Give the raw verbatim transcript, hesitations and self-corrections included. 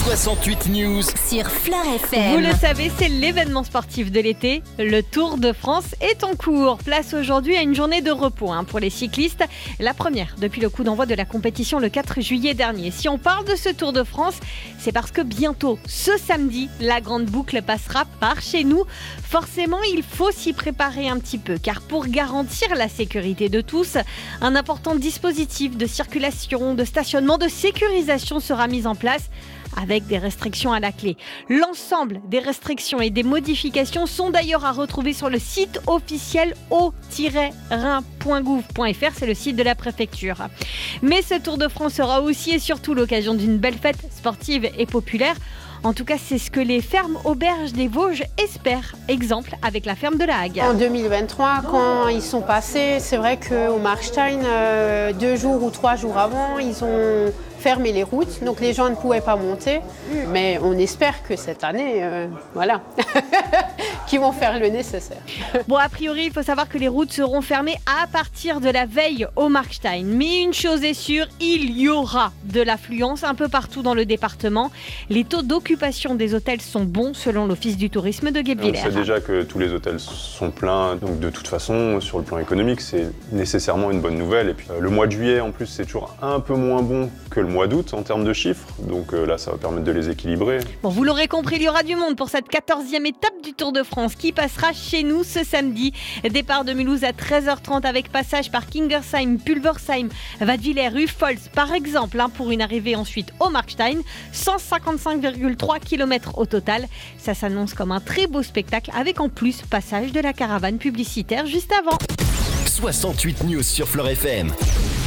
soixante-huit News sur Fleur F M. Vous le savez, c'est l'événement sportif de l'été. Le Tour de France est en cours. Place aujourd'hui à une journée de repos hein, pour les cyclistes. La première depuis le coup d'envoi de la compétition le quatre juillet dernier. Si on parle de ce Tour de France, c'est parce que bientôt, ce samedi, la grande boucle passera par chez nous. Forcément, il faut s'y préparer un petit peu, car pour garantir la sécurité de tous, un important dispositif de circulation, de stationnement, de sécurisation sera mis en place, avec des restrictions à la clé. L'ensemble des restrictions et des modifications sont d'ailleurs à retrouver sur le site officiel haut tiret rhin point gouv point f r, c'est le site de la préfecture. Mais ce Tour de France sera aussi et surtout l'occasion d'une belle fête sportive et populaire. En tout cas, c'est ce que les fermes auberges des Vosges espèrent. Exemple avec la ferme de la Hague. En deux mille vingt-trois, quand ils sont passés, c'est vrai qu'au Markstein, euh, deux jours ou trois jours avant, ils ont fermé les routes, donc les gens ne pouvaient pas monter. Mais on espère que cette année, euh, voilà, qu'ils vont faire le nécessaire. Bon, a priori, il faut savoir que les routes seront fermées à partir de la veille au Markstein. Mais une chose est sûre, il y aura de l'affluence un peu partout dans le département. Les taux d'occupation des hôtels sont bons selon l'Office du tourisme de Guebwiller. On sait déjà que tous les hôtels sont pleins, donc de toute façon, sur le plan économique, c'est nécessairement une bonne nouvelle. Et puis euh, le mois de juillet, en plus, c'est toujours un peu moins bon que le mois d'août en termes de chiffres, donc euh, là, ça va permettre de les équilibrer. Bon, vous l'aurez compris, il y aura du monde pour cette quatorzième étape du Tour de France qui passera chez nous ce samedi. Départ de Mulhouse à treize heures trente avec passage par Kingersheim, Pulversheim, Wattwiller, Uffholz par exemple, hein, pour une arrivée ensuite au Markstein. cent cinquante-cinq virgule trois kilomètres au total. Ça s'annonce comme un très beau spectacle avec en plus passage de la caravane publicitaire juste avant. soixante-huit News sur Fleur F M.